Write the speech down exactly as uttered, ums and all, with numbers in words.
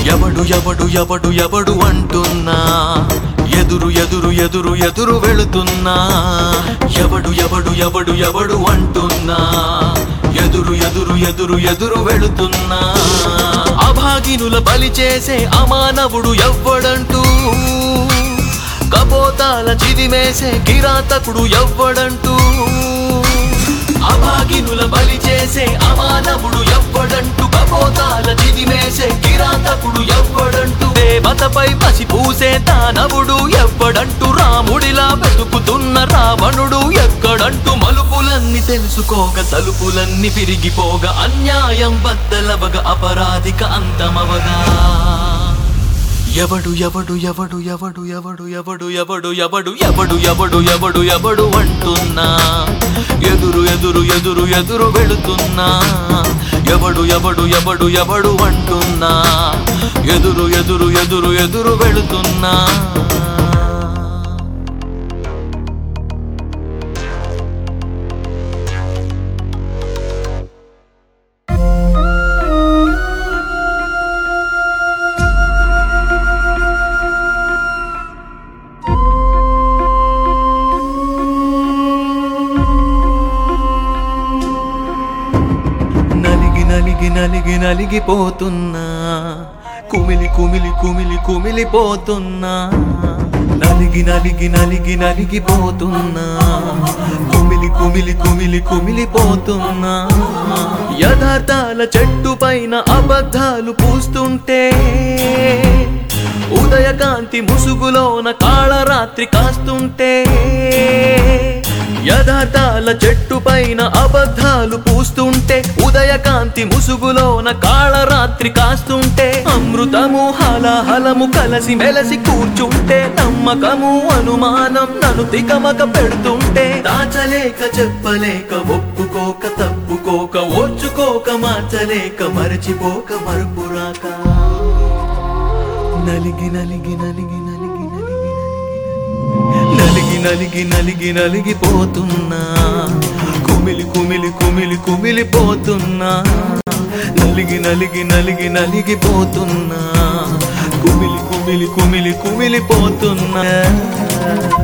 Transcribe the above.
ఎవడు ఎవడు ఎవడు ఎవడు అంటున్నా ఎదురు ఎదురు ఎదురు ఎదురు వెళుతున్నా ఎవడు ఎవడు ఎవడు ఎవడు అంటున్నా ఎదురు ఎదురు ఎదురు ఎదురు వెళుతున్నా అభాగినుల బలి చేసే అమానవుడు ఎవ్వడంటూ కపోతాల చిదిమేసే కిరాతకుడు ఎవ్వడంటూ అభాగినుల బలి చేసే అమానవుడు ఎవ్వడంటూ కపోతాల చిదిమేసే కిరాతకుడు ఎవ్వడంటూ దేవతపై పసి పూసే దానవుడు ఎవ్వడంటూ రాముడిలా వెతుకుతున్న రావణుడు ఎక్కడంటూ మలుపులన్నీ తెలుసుకోక తలుపులన్నీ విరిగిపోగా అన్యాయం బద్దలవగా అపరాధిక అంతమవగా ఎవడు ఎవడు ఎవడు ఎవడు ఎవడు ఎవడు ఎవడు ఎవడు ఎవడు ఎవడు ఎవడు ఎవడు అంటున్నా ఎదురు ఎదురు ఎదురు ఎదురు వెళుతున్నా ఎవడు ఎవడు ఎవడు ఎవడు అంటున్నా ఎదురు ఎదురు ఎదురు ఎదురు వెళుతున్నా నలిగి నలిగి నలిగిపోతున్నా కుమిలి కుమిలి కుమిలి కుమిలిపోతున్నా నలిగి నలిగి నలిగి నలిగిపోతున్నా కుమిలి కుమిలి కుమిలి కుమిలిపోతున్నా యథార్థాల చెట్టు పైన అబద్ధాలు పూస్తుంటే ఉదయకాంతి ముసుగులోన కాళరాత్రి కాస్తుంటే యథార్థాల చెట్టు పైన అబద్ధాలు పూస్తుంటే ఉదయకాంతి ముసుగులోన కాళరాత్రి కాస్తుంటే అమృతము హలాహలము కలసి మెలసి కూర్చుంటే నమ్మకము అనుమానం నన్ను తికమక పెడుతుంటే దాచలేక చెప్పలేక ఒప్పుకోక తప్పుకోక ఓర్చుకోక మార్చలేక మరచిపోక మరుపురాక నలిగి నలిగి నలిగి నలిగి నలిగి నలిగి నలిగి నలిగిపోతున్నా కుమిలి కుమిలి కుమిలి కుమిలిపోతున్నా నలిగి నలిగి నలిగి నలిగిపోతున్నా కుమిలి కుమిలి కుమిలి కుమిలిపోతున్నా